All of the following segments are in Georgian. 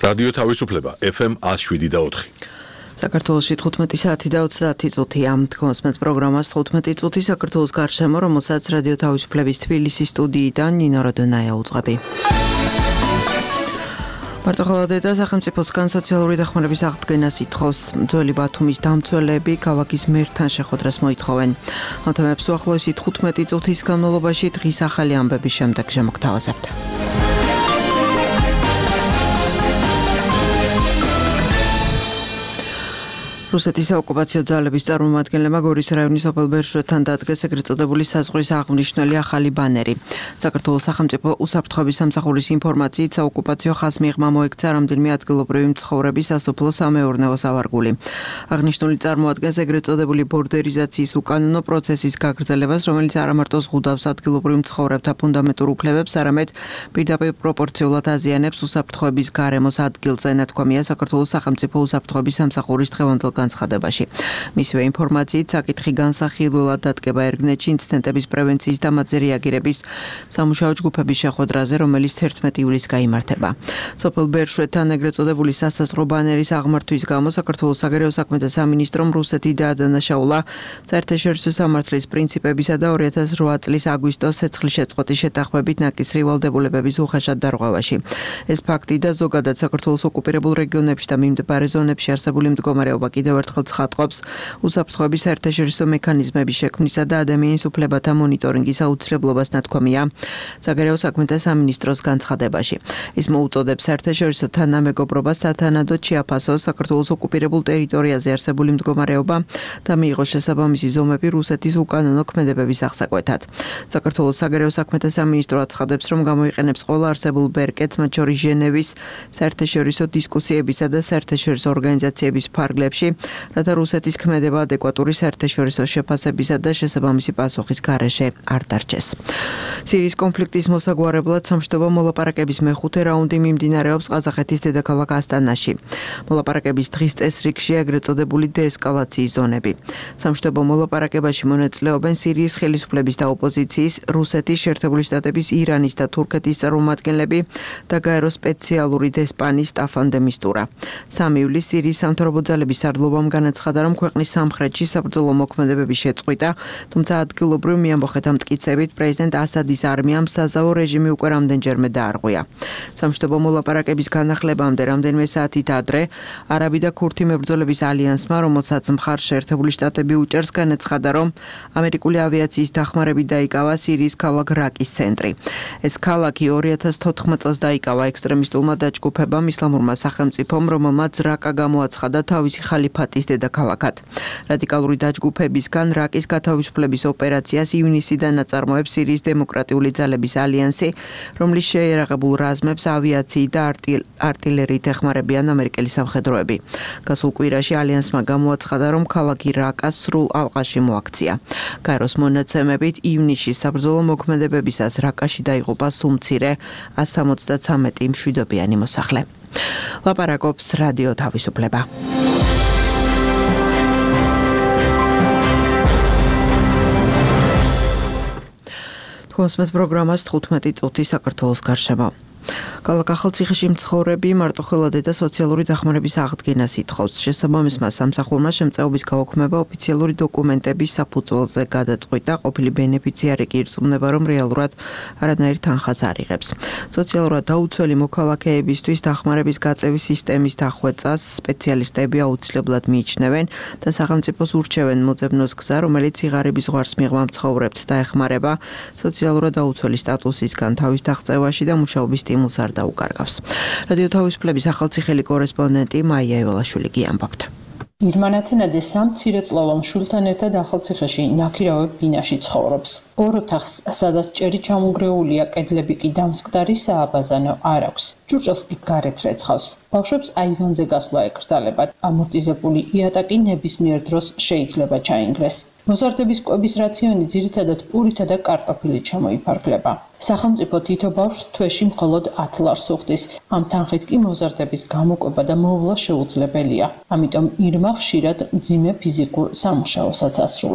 რადიო თავისუფლება FM 107.4. საქართველოში 15 საათი და 30 წუთია. თქვენს პროგრამას 15 წუთი საქართველოს გარშემო, რომელსაც რადიო თავისუფლების თბილისის სტუდიიდან ნინო როდონაია უძღვები. მარტოხელადე და სახელმწიფოსგან სოციალური დახმარების აღდგენას ითხოვს. ძველი ბათუმის დამცველები ქალაქის მერთან შეხვედრას მოითხოვენ. ამ თემებს უახლოესი 15 წუთის განმავლობაში დღის ახალი ამბების შემდეგ შემოგთავაზებთ. რუსეთის საოკუპაციო ძალების წარმომადგენლებმა გორის რაიონის სოფელ ბერშვეთთან დადგეს ეგრეთ წოდებული საზღვრის აღნიშნული ახალი ბანერი. საქართველოს სახელმწიფო უსაფრთხოების სამსახურის ინფორმაციით საოკუპაციო ხაზს მიღმა მოექცა რამდენიმე ადგილობრივი მცხოვრების სასოფლო-სამეურნეო სავარგული. აღნიშნული წარმოადგენს ეგრეთ წოდებული ბორდერიზაციის უკანონო პროცესის გაგრძელებას, რომელიც არა მარტო ზღუდავს ადგილობრივ მცხოვრებთა ფუნდამენტურ უფლებებს, არამედ პირდაპირ პროპორციულად აზიანებს უსაფრთხოების გარემოს ადგილზე, ნათქვამია საქართველოს სახელმწიფო უსაფრთხოების სამსახურის დღევანდელ განცხადებაში. მისივე ინფორმაციით საკითხი განსახილველად დადგება ერგნეთში ინციდენტების პრევენციის და მათზე რეაგირების სამუშაო ჯგუფების შეხვედრაზე, რომელიც 11 ივლისს გაიმართება. სოფელ ბერშვეთთან ეგრეთ წოდებული სასაზღვრო ბანერის აღმართვის გამო საქართველოს საგარეო საქმეთა სამინისტრომ რუსეთი დაადანაშაულა საერთაშორისო სამართლის პრინციპებისა და 2008 წლის აგვისტოს ცეცხლშეწყვეტის შეთანხმებით ნაკისრი ვალდებულებების უხეშად დარღვევაში. ეს ფაქტი და ზოგადად საქართველოს ოკუპირებულ რეგიონებში და მიმდებარე ზონებში არსებული მდგომარეობა კიდევ ერთხელ ცხადყოფს უსაფრთხოების საერთაშორისო მექანიზმების შექმნისა და ადამიანის უფლებათა მონიტორინგის აუცილებლობას, ნათქვამია საგარეო საქმეთა სამინისტროს განცხადებაში. ის მოუწოდებს საერთაშორისო თანამეგობრობას სათანადოდ შეაფასოს საქართველოს ოკუპირებულ ტერიტორიაზე არსებული მდგომარეობა და მიიღოს შესაბამისი ზომები რუსეთის უკანონო ქმედებების აღსაკვეთად. საქართველოს საგარეო საქმეთა სამინისტრო აცხადებს, რომ გამოიყენებს ყველა არსებულ ბერკეტს, მათ შორის ჟენევის საერთაშორისო დისკუსიებისა და საერთაშორისო ორგანიზაციების ფარგლებში, რათა რუსეთის ქმედება ადეკვატური საერთაშორისო შეფასებისა და შესაბამისი პასუხის გარეშე არ დარჩეს. სირიის კონფლიქტის მოსაგვარებლად სამშვიდობო მოლაპარაკების მეხუთე რაუნდი მიმდინარეობს ყაზახეთის დედაქალაქ ასტანაში. მოლაპარაკების დღის წესრიგში ეგრეთ წოდებული დეესკალაციის ზონები. სამშვიდობო მოლაპარაკებაში მონაწილეობენ სირიის ხელისუფლების და ოპოზიციის, რუსეთის, შეერთებული შტატების, ირანის და თურქეთის წარმომადგენლები და გაეროს სპეციალური დესპანის სტაფან დე მისტურა. 3 ივლისს სირიის სამთავრობო ძალების სარდლობამ განაცხადა, რომ ქვეყნის სამხრეთში საბრძოლო მოქმედებები შეწყვიტა, თუმცა ადგილობრივ მიამბოხეთა მტკიცებით პრეზიდენტ ასადის არმიამ საზავო რეჟიმი უკვე რამდენჯერმე დაარღვია. სამშვიდობო მოლაპარაკების განახლებამდე რამდენიმე საათით ადრე არაბი და ქურთი მებრძოლების ალიანსმა, რომელსაც მხარს შეერთებული შტატები უჭერს, განაცხადა, რომ ამერიკული ავიაციის დახმარებით დაიკავა სირიის ქალაქ რაკის ცენტრი. ეს ქალაქი 2014 წელს დაიკავა ექსტრემისტულმა დაჯგუფებამ ისლამურმა სახელმწიფომ, რომელმაც რაკა გამოაცხადა თავისი ხალიფატის დედაქალაქად. რადიკალური დაჯგუფებისგან რაკის გათავისუფლების ოპერაციას ივნისიდან აწარმოებს სირიის დემოკრატიული ძალების ალიანსი, რომლის შეიარაღებულ რაზმებს ავიაციით და არტილერიით ეხმარებიან ამერიკელი სამხედროები. გასულ კვირაში ალიანსმა გამოაცხადა, რომ ქალაქი რაკა სრულ ალყაში მოაქცია. გაეროს მონაცემებით ივნისში საბრძოლო მოქმედებებისას რაკაში დაიღუპა სულ მცირე 173 მშვიდობიანი მოსახლე. ლაპარაკობს რადიო თავისუფლება. თქვენს პროგრამას 15 წუთი საქართველოს გარშემო. ქალაქ ახალციხეში მცხოვრები მარტოხელადე და სოციალური დახმარების აღდგენას ითხოვს. შესაბამისმა სამსახურმა შემწეობის გაუქმება ოფიციალური დოკუმენტების საფუძველზე გადაწყვიტა. ყოფილი ბენეფიციარი კი ირწმუნება, რომ რეალურად არანაირ თანხას არ იღებს. სოციალურად დაუცველი მოქალაქეებისთვის დახმარების გაწევის სისტემის დახვეწას სპეციალისტები აუცილებლად მიიჩნევენ და სახელმწიფოს ურჩევენ მოძებნოს გზა, რომელიც სიღარიბის ზღვარს მიღმა მცხოვრებთ დაეხმარება სოციალურად დაუცველი სტატუსისგან თავის დაღწევაში და მუშაობის სტიმულს არ დაუკარგავს. რადიო თავისუფლების ახალციხელი კორესპონდენტი მაია იოლაშვილი გიამბობთ. ირმა ნათენაძე 3 მცირეწლოვან შვილთან ერთად ახალციხეში ნაქირავებ ბინაში ცხოვრობს. ორ ოთახს, სადაც ჭერი ჩამონგრეულია, კედლები კი დამსკდარი სააბაზანო არ აქვს. ჭურჭელს კი გარეთ რეცხავს. ბავშვებს აივანზე გასვლა ეკრძალებათ. ამორტიზებული იატაკი ნებისმიერ დროს შეიძლება ჩაინგრეს. მოზარდების კვების რაციონი ძირითადად პურითა და კარტოფილით შემოიფარგლება. სახელმწიფო თითო ბავშვს თვეში მხოლოდ 10 ლარს უხდის. ამ თანხით კი მოზარდების გამოკვება და მოვლა შეუძლებელია. ამიტომ ირმა ხშირად მძიმე ფიზიკურ სამუშაოსაც ასრულებს.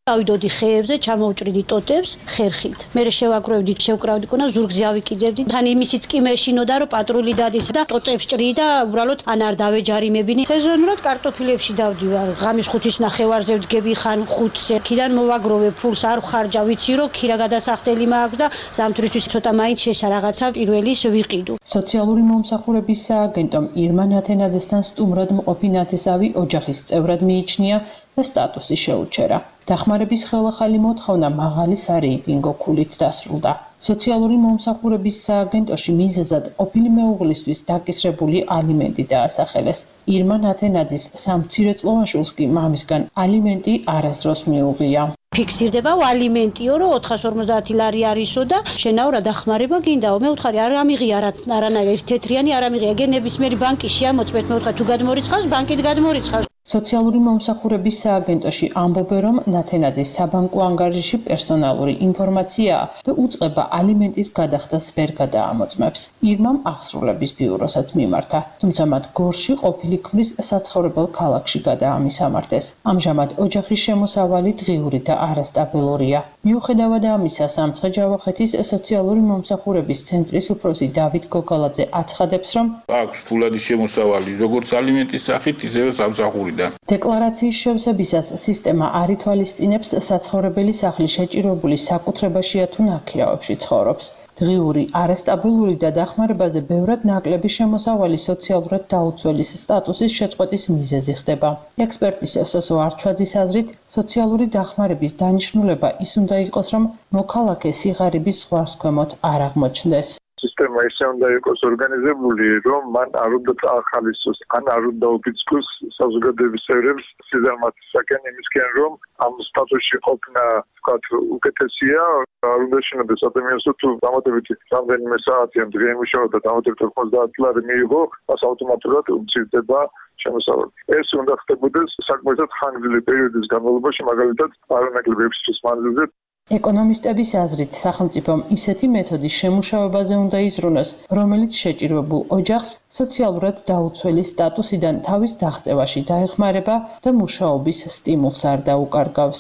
ავიდოდი ხეებზე, ჩამოვჭრიდი ტოტებს ხერხით. მე შევაგროვდი, შევკრავდი კონა ზურგზე ავიკიდებდი. თან იმისიც კი მეშინოდა, რომ პატრული დადის და ტოტებს ჭრი და უბრალოდ ან არ დავეჯარიმებინი. სეზონურად კარტოფილებში დავდივარ. ღამის 5-ის ნახევარზე ვდგები ხან 5-ზე. ქიდან მოვაგროვე ფულს არ ვხარჯა, ვიცი რომ ქირა გადასახდელი მაქვს და ზამთრისთვის ცოტა მაინც შეშა რაღაცა პირველის ვიყიდო. სოციალური მომსახურების სააგენტომ ირმა ნათენაძესთან სტუმრად მყოფი ნათესავი ოჯახის წევრად მიიჩნია და სტატუსი შეუჩერა. დახმარების ხელახალი მოთხოვნა მაღალი სარეიტინგო ქულით დასრულდა. სოციალური მომსახურების სააგენტოში მიზეზად ყოფილი მეუღლისთვის დაკისრებული ალიმენტი დაასახელეს. ირმა ნათენაძის სამცირეწლოვან შვილს კი მამისგან ალიმენტი არასდროს მიუღია. ფიქსირდება ალიმენტიო, რომ 450 ლარი არისო და შენაო რა დახმარება გინდაო. მე ვთხარი არ ამიღია არანაირი თეთრიანი არ ამიღია. გე ნებისმიერი ბანკი შეამოწმეთ, მე ვთხარი თუ გადმორიცხავს, ბანკით გადმორიცხავს. სოციალური მომსახურების სააგენტოში ამბობენ, რომ ნათენაძის საბანკო ანგარიში პერსონალური ინფორმაციაა და უწყება ალიმენტის გადახდას ვერ გადაამოწმებს. ირმამ აღსრულების ბიუროსაც მიმართა, თუმცა მათ გორში ყოფილი ქმრის საცხოვრებელ ქალაქში გადაამისამართეს. ამჟამად ოჯახის შემოსავალი დღიური და არასტაბილურია. მიუხედავად ამისა, სამცხე-ჯავახეთის სოციალური მომსახურების ცენტრის უფროსი დავით გოგალაძე აცხადებს, რომ აქვს ფულადი შემოსავალი როგორც ალიმენტის სახით, ისევე სამსახური. დეკლარაციის შევსებისას სისტემა არ ითვალისწინებს საცხოვრებელი სახლი შეჭირვებული საკუთრებაშია თუ ნაქირავებში ცხოვრობს. დღიური, არასტაბილური და დახმარებაზე ბევრად ნაკლები შემოსავალი სოციალურად დაუცველის სტატუსის შეწყვეტის მიზეზი ხდება. ექსპერტის სოსო არჩვაძის აზრით, სოციალური დახმარების დანიშნულება ის უნდა იყოს, რომ მოქალაქე სიღარიბის ზღვარს ქვემოთ არ აღმოჩნდეს. სისტემა ისე უნდა იყოს ორგანიზებული, რომ მან არ უნდა წაახალისოს, ან არ უნდა ოფიცკოს საზოგადოების წევრებს სიზარმაცისაკენ იმისკენ, რომ ამ სტატუსში ყოფნა, ვთქვათ, უკეთესია, არ უნდა შინოდეს ადამიანს, თუ დამატებითი რამდენიმე საათი ამ დღე იმუშავა და დამატებით 90 ლარი მიიღო, მას ავტომატურად უმცირდება შემოსავალი. ეს უნდა ხდებოდეს საკმაოდ ხანგრძლივი პერიოდის განმავლობაში, მაგალითად, არანაკლები 6 წლის მანძილზე. ეკონომისტების აზრით, სახელმწიფომ ისეთი მეთოდის შემუშავებაზე უნდა იზრუნოს, რომელიც შეჭირვებულ ოჯახს სოციალურად დაუცველი სტატუსიდან თავის დაღწევაში დაეხმარება და მუშაობის სტიმულს არ დაუკარგავს.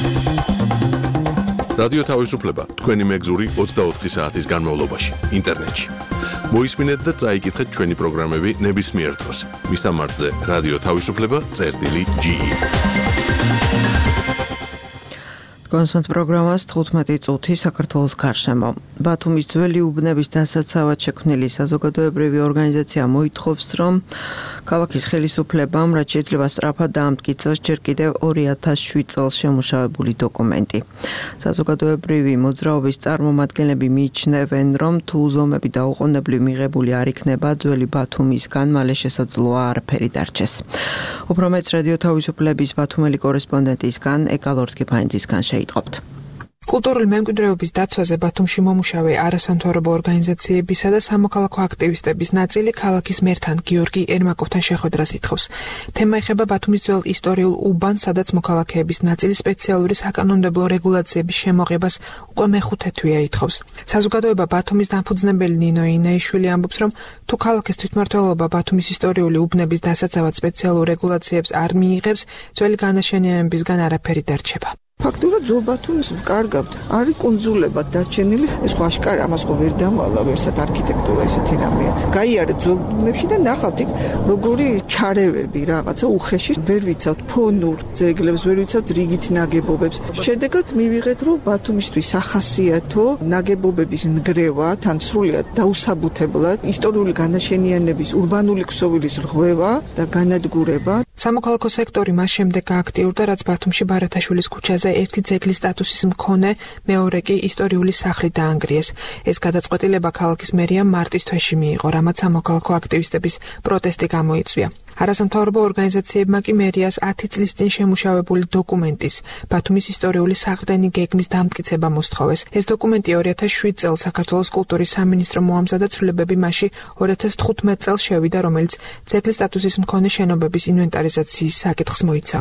რადიო თავისუფლება თქვენი მეგზური 24 საათის განმავლობაში ინტერნეტში. მოისმინეთ და წაიკითხეთ ჩვენი პროგრამები ნებისმიერ დროს. მისამართზე რადიო თავისუფლება.ge კონსულტ პროგრამას 15 წუთი საქართველოს გარშემო. ბათუმის ძველი უბნების დასაცავად შექმნილი საზოგადოებრივი ორგანიზაცია მოითხოვს, რომ ქალაქის ხელისუფლებამ რაც შეიძლება სწრაფად დაამტკიცოს ჯერ კიდევ 2007 წელს შემუშავებული დოკუმენტი. საზოგადოებრივი მოძრაობის წარმომადგენლები მიიჩნევენ, რომ თუ ზომები დაუყოვნებლივ მიღებული არ იქნება ძველი ბათუმისგან, მალე შესაძლოა არაფერი დარჩეს. უფრო მეც რადიო თავისუფლების ბათუმელი კორესპონდენტისგან ეკალორთკიფანიძისგან შეიტყობთ. კულტურული მემკვიდრეობის დაცვაზე ბათუმში მომუშავე არასამთავრობო ორგანიზაციებისა და სამოქალაქო აქტივისტების ნაწილი ქალაქის მერთან გიორგი ერმაკოვთან შეხვედრას ითხოვს. თემა ეხება ბათუმის ძველ ისტორიულ უბანს, სადაც მოქალაქეების ნაწილი სპეციალური საკანონმდებლო რეგულაციების შემოღებას უკვე მეხუთე თვეა ითხოვს. საზოგადოება ბათუმის დამფუძნებელი ნინო ინაიშვილი ამბობს, რომ თუ ქალაქის თვითმმართველობა ბათუმის ისტორიული უბნების დასაცავად სპეციალურ რეგულაციებს არ მიიღებს, ძველი განაშენიანებისგან არაფერი დარჩება. ფაქტურად ძველ ბათუმს ვკარგავთ, არის კუნძულებად დარჩენილი, ეს ხო აშკარა, ამას ხო ვერ დამალავ, ერთად არქიტექტურა ესეთი რამეა. გაიარეთ ძველ ბუნებში და ნახავთ იქ როგორი ჩარევები რაღაცა უხეში, ვერ ვიცავთ ფონურ ძეგლებს, ვერ ვიცავთ რიგით ნაგებობებს. შედეგად მივიღეთ, რომ ბათუმისთვის ახასიათო ნაგებობების ნგრევა, თან სრულიად დაუსაბუთებლად, ისტორიული განაშენიანების ურბანული ქსოვილის რღვევა და განადგურება. სამოქალაქო სექტორი მას შემდეგ გააქტიურდა, რაც ბათუმში ბარათაშვილის ქუჩაზე ერთი ძეგლის სტატუსის მქონე, მეორე კი ისტორიული სახლი დაანგრიეს. ეს გადაწყვეტილება ქალაქის მერიამ მარტის თვეში მიიღო, რამაც სამოქალაქო აქტივისტების პროტესტი გამოიწვია. არასამთავრობო ორგანიზაციებმა კი მერიას 10 წლის წინ შემუშავებული დოკუმენტის, ბათუმის ისტორიული საყრდენი გეგმის დამტკიცება მოსთხოვეს. ეს დოკუმენტი 2007 წელს საქართველოს კულტურის სამინისტრო მოამზადა, ცვლილებები მასში 2015 წელს შევიდა, რომელიც ძეგლის სტატუსის მქონე შენობების ინვენტარიზაციის საკითხს მოიცავდა.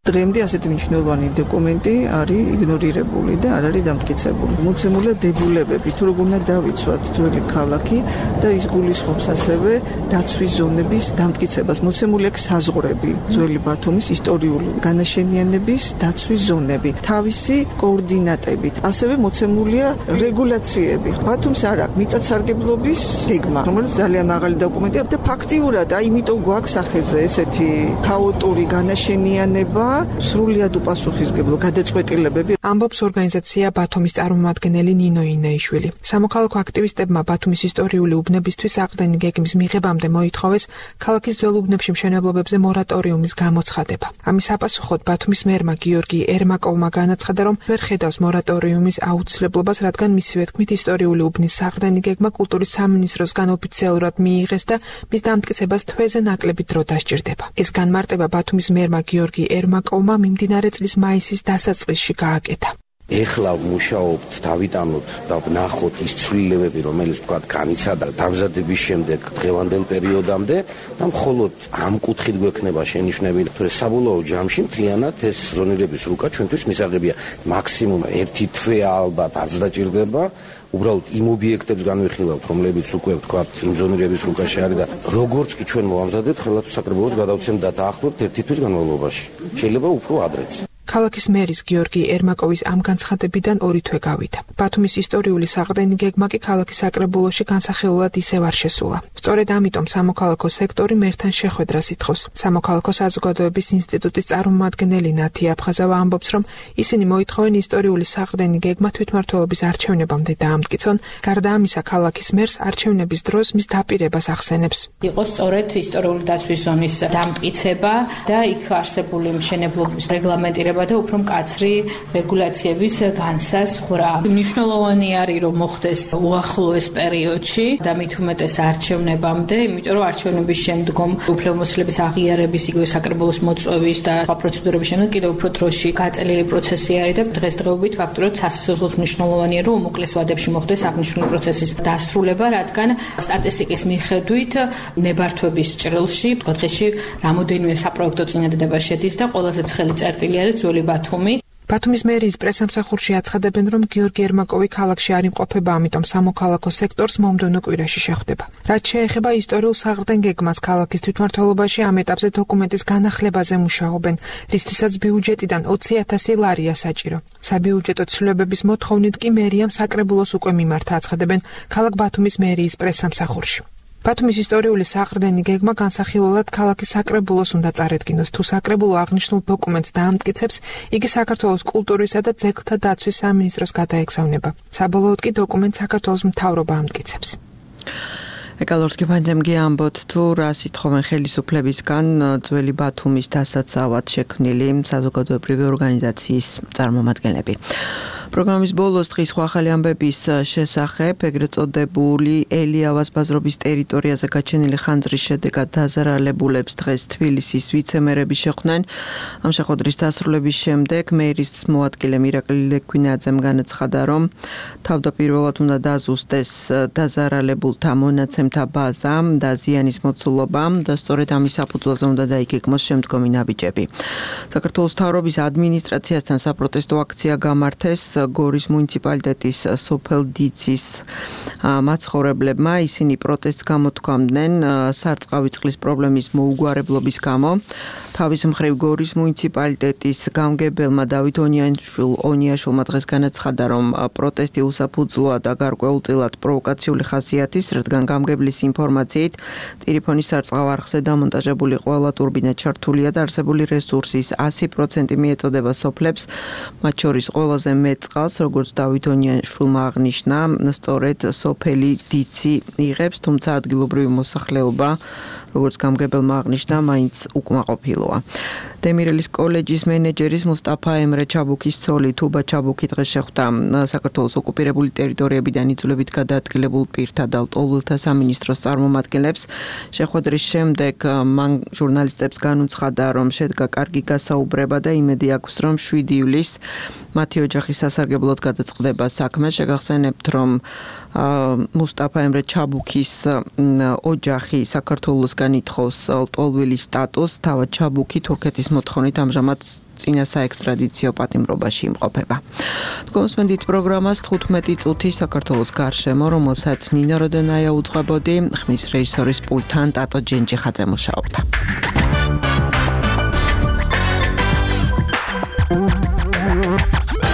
დღემდე ასეთი მნიშვნელოვანი დოკუმენტი არის იგნორირებული და არ არის დამტკიცებული. მოცემულია დებულებები, თუ როგორ უნდა დავიცვათ ძველი ქალაქი და ის გულისხმობს ასევე დაცვის ზონების დამტკიცებას. მოცემულია საზღვრები, ძველი ბათუმის ისტორიული განაშენიანების დაცვის ზონები, თავისი კოორდინატებით. ასევე მოცემულია რეგულაციები. ბათუმს არ აქვს მიწათსარგებლობის გეგმა, რომელიც ძალიან მაღალი დოკუმენტია და ფაქტიურად, იმიტომ გვაქვს სახეზე ესეთი ქაოტური განაშენიანება, სრულიად უპასუხისმგებლო გადაწყვეტილებები. ამბობს ორგანიზაცია ბათუმის წარმომადგენელი ნინო ინეიშვილი. სამოქალაქო აქტივისტებმა ბათუმის ისტორიული უბნებისთვის საყრდენი გეგმის მიღებამდე მოითხოვეს ქალაქის ძველ უბნებში მშენებლობებზე მორატორიუმის გამოცხადება. ამის საპასუხოდ ბათუმის მერმა გიორგი ერმაკოვმა განაცხადა, რომ ვერ ხედავს მორატორიუმის აუცილებლობას, რადგან მისივე თქმით ისტორიული უბნის საყრდენი გეგმა კულტურის სამინისტროსგან ოფიციალურად მიიღეს და მის დამტკიცებას თვეზე ნაკლები დრო დასჭირდება. ეს განმარტება ბათუმის მერმა გიორგი ერმაკოვმა მიმდინარე წლის მაისის დასაწყისში გააკეთა. ეხლა მუშაობთ, დავიტანოთ და ვნახოთ ის ცვლილებები, რომელიც თქვა განიცადა დამზადების შემდეგ დღევანდელ პერიოდამდე და მხოლოდ ამ კუთხით გვექნება შენიშვნები, თორე საბოლოო ჯამში მთლიანად ეს ზონირების რუკა ჩვენთვის მისაღებია. მაქსიმუმ 1 თვე ალბათ არც დაჭირდება. უბრალოდ იმ ობიექტებს განვიხილავთ, რომლებიც უკვე ვთქვათ, იმ ზონირების რუკაში არის და როგორც კი ჩვენ მოვამზადებთ, ხელათვე საკრებულოს გადავცემთ და დაახლოებით 1 თვის განმავლობაში. შეიძლება უფრო ადრეც. ქალაქის მერის გიორგი ერმაკოვის ამ განცხადებიდან 2 თვე გავიდა. ბათუმის ისტორიული საყრდენი გეგმა კი ქალაქის საკრებულოში განსახილულად ისევ არ შესულა. სწორედ ამიტომ სამოქალაქო სექტორი მერთან შეხვედრას ითხოვს. სამოქალაქო საზოგადოების ინსტიტუტის წარმომადგენელი ნათი აფხაზავა ამბობს, რომ ისინი მოითხოვენ ისტორიული საყრდენი გეგმა თვითმმართველობის არჩევნებამდე დაამტკიცონ. გარდა ამისა, ქალაქის მერს არჩევნების დროს მის დაპირებას ახსენებს. იყო სწორედ ისტორიული დაცვის ზონის დამტკიცება და იქ არსებული მშენებლობის რეგლამენტირება და უფრო მკაცრი რეგულაციების განსაზღვრა. მნიშვნელოვანი არის, რომ მოხდეს უახლოეს პერიოდში და მით უმეტეს არჩევნებამდე, იმიტომ რომ არჩევნების შემდგომ უფლებამოსილების აღიარების, იგივე საკრებულოს მოწვევის და სხვა პროცედურების შემდეგ კიდევ უფრო დროში გაწელილი პროცესი არის და დღესდღეობით ფაქტურად სასიცოცხლოდ მნიშვნელოვანია, რომ უმოკლეს ვადებში მოხდეს აღნიშნული პროცესის დასრულება, რადგან სტატისტიკის მიხედვით ნებართვების ჭრილში, დღეში რამოდენიმე საპროექტო წინადადება შედის და ყველაზე ცხელი წერტილი არის ძველი ბათუმი. ბათუმის მერიის პრესამსახურში აცხადებენ, რომ გიორგი ერმაკოვი ქალაქში არ იმყოფება, ამიტომ სამოქალაქო სექტორს მომდევნო კვირაში შეხვდება. რაც შეეხება ისტორიულ საყრდენ გეგმას, ქალაქის თვითმმართველობაში ამ ეტაპზე დოკუმენტის განახლებაზე მუშაობენ, რისთვისაც ბიუჯეტიდან 20,000 ლარია საჭირო. საბიუჯეტო ცვლილებების მოთხოვნით კი მერიამ საკრებულოს უკვე მიმართა, აცხადებენ ქალაქ ბათუმის მერიის პრესამსახურში. ბათუმის ისტორიული საყრდენი გეგმა განსახილულად ქალაქის საკრებულოს უნდა წარედგინოს. თუ საკრებულო აღნიშნულ დოკუმენტს დაამტკიცებს, იგი საქართველოს კულტურისა და ძეგლთა დაცვის სამინისტროს გადაეგზავნება. საბოლოოდ კი დოკუმენტს საქართველოს მთავრობა ამტკიცებს. ეკალორსკიფანძემ ამბობთ, თუ რას ითხოვენ ხელისუფლებისგან ძველი ბათუმის დასაცავად შექმნილი საზოგადოებრივი ორგანიზაციის წარმომადგენლები. პროგრამის ბოლოს დღის სხვა ახალი ამბების შესახებ ეგრეთ წოდებული ელიავას ბაზრობის ტერიტორიაზე გაჩენილი ხანძრის შედეგად დაზარალებულებს დღეს თბილისის ვიცემერები შეხვდნენ. ამ შეხვედრის დასრულების შემდეგ მერის მოადგილე მირაკლი ლექვინაძემ განაცხადა, რომ თავდაპირველად უნდა დაზუსტეს დაზარალებულთა მონაცემთა ბაზა და ზიანის მოცულობა და სწორედ ამის საფუძველზე უნდა დაიგეგმოს შემდგომი ნაბიჯები. საქართველოს მთავრობის ადმინისტრაციასთან საპროტესტო აქცია გამართეს გორის მუნიციპალიტეტის სოფელ დიცის მაცხოვრებლებმა. ისინი პროტესტს გამოთქვამდნენ სარწყავი წყლის პრობლემის მოუგვარებლობის გამო. თავის მხრივ გორის მუნიციპალიტეტის გამგებელმა დავით ონიაშვილმა დღეს განაცხადა, რომ პროტესტი უსაფუძვლოა და გარკვეულწილად პროვოკაციული ხასიათის, რადგან გამგებლის ინფორმაციით ტირიფონის სარწყავ არხზე დამონტაჟებული ყველა ტურბინა ჩართულია და არსებული რესურსის 100% მიეწოდება სოფლებს, მათ შორის ყველაზე მეტ წყალს, როგორც დავით ონიაშვილმა აღნიშნა, სწორედ სოფელი დიცი იღებს, თუმცა ადგილობრივი მოსახლეობა, როგორც გამგებელმა აღნიშნა, მაინც უკმაყოფილოა. დემირელის კოლეჯის მენეჯერის მუსტაფა ემრე ჩაბუქის ცოლი თუბა ჩაბუქი დღეს შეხვდა საქართველოს ოკუპირებული ტერიტორიებიდან იძულებით გადაადგილებულ პირთა და ლტოლვილთა სამინისტროს წარმომადგენლებს. შეხვედრის შემდეგ მან ჟურნალისტებს განუცხადა, რომ შედგა კარგი გასაუბრება და იმედი აქვს, რომ 7 ივლისს მათი ოჯახის სასარგებლოდ გადაწყდება საქმე. შეგახსენებთ, რომ მუსტაფა ემრე ჩაბუქის ოჯახი საქართველოსგან ითხოვს ლტოლვილის სტატუსს, თავად ჩაბუქი თურქეთის მოთხოვნით ამჟამად წინა საექსტრადიციო პატიმრობაში იმყოფება. თქვენსმენდით პროგრამას 15 წუთი საქართველოს გარშემო, რომელსაც ნინო როდენაია უძღვებოდი, ხმის რეჟისორის პულტთან ტატო ჯენჯიხაძე მუშაობდა.